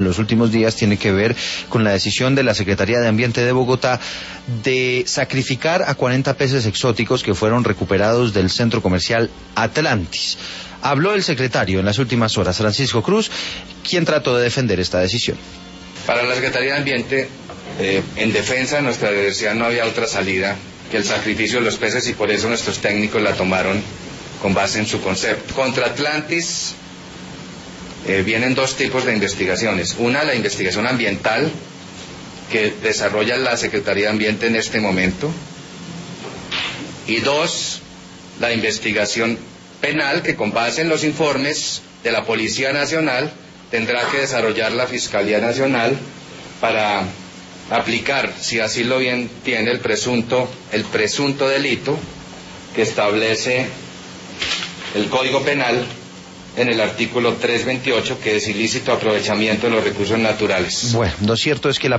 los últimos días tiene que ver con la decisión de la Secretaría de Ambiente de Bogotá de sacrificar a 40 peces exóticos que fueron recuperados del centro comercial Atlantis. Habló el secretario en las últimas horas, Francisco Cruz, quien trató de defender esta decisión. Para la Secretaría de Ambiente, en defensa de nuestra diversidad no había otra salida que el sacrificio de los peces, y por eso nuestros técnicos la tomaron con base en su concepto. Contra Atlantis vienen dos tipos de investigaciones. Una, la investigación ambiental que desarrolla la Secretaría de Ambiente en este momento. Y dos, la investigación penal que, con base en los informes de la Policía Nacional, tendrá que desarrollar la Fiscalía Nacional para aplicar, si así lo bien tiene, el presunto delito que establece el Código Penal en el artículo 328, que es ilícito aprovechamiento de los recursos naturales. Bueno, lo cierto es que la